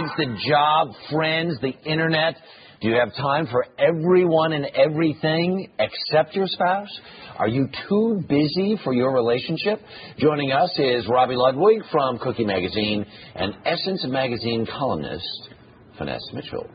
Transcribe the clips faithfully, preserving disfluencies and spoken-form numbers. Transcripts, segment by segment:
kids, the job, friends, the internet. Do you have time for everyone and everything except your spouse? Are you too busy for your relationship? Joining us is Robbie Ludwig from Cookie Magazine and Essence Magazine columnist, Finesse Mitchell.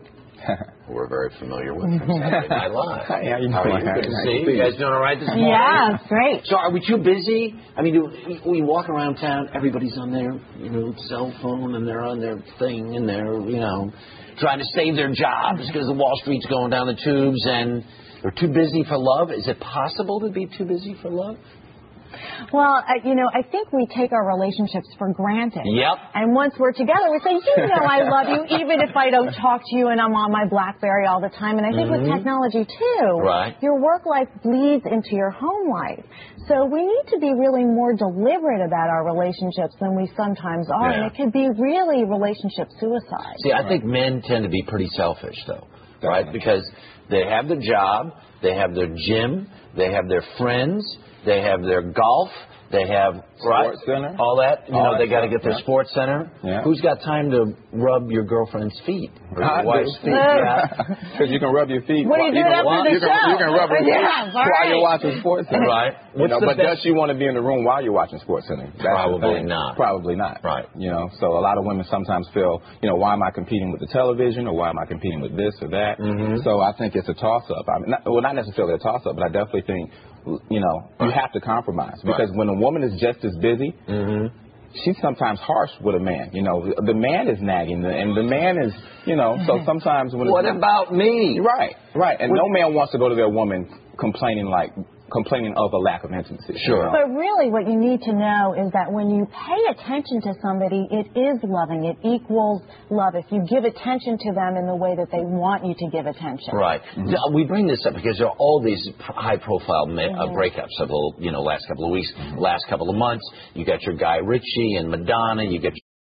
We're very familiar with from Saturday Night Live. Hi, how you doing? How are you? Good to see you. You guys doing all right this morning? Yeah, it's great. So are we too busy? I mean, do we walk around town, everybody's on their, you know, cell phone, and they're on their thing, and they're, you know, trying to save their jobs because the Wall Street's going down the tubes, and they're too busy for love. Is it possible to be too busy for love? Well, uh, you know, I think we take our relationships for granted. Yep. And once we're together, we say, you know, I love you, even if I don't talk to you and I'm on my BlackBerry all the time. And I think mm-hmm. with technology, too, right. your work life bleeds into your home life. So we need to be really more deliberate about our relationships than we sometimes are. Yeah. And it can be really relationship suicide. See, I think men tend to be pretty selfish, though, right? Because they have their job, they have their gym, they have their friends, they have their golf, they have sports right, center, all that. You all know, that they got to stuff, get their yeah. sports center. Yeah. Who's got time to rub your girlfriend's feet or your I wife's do. feet? Yeah, because you can rub your feet. What do you do can, after the you show? Can, you can rub your feet yeah, while right. you're watching Sports Center. Right. You know, but best? does she want to be in the room while you're watching Sports Center? That's Probably not. Probably not. Right. You know, so a lot of women sometimes feel, you know, why am I competing with the television, or why am I competing with this or that? Mm-hmm. So I think it's a toss-up. I mean, not, well, not necessarily a toss-up, but I definitely think, you know, you have to compromise, because right. when a woman is just as busy, mm-hmm. she's sometimes harsh with a man. You know, the man is nagging, and the man is, you know, so sometimes when what it's about me? Right, right, and what? no man wants to go to their woman complaining like. complaining of a lack of intimacy. Sure. But really what you need to know is that when you pay attention to somebody, it is loving. It equals love if you give attention to them in the way that they want you to give attention. Right. Mm-hmm. We bring this up because there are all these high-profile mm-hmm. uh, breakups of the, you know, last couple of weeks, mm-hmm. last couple of months. You got your Guy Ritchie and Madonna. You got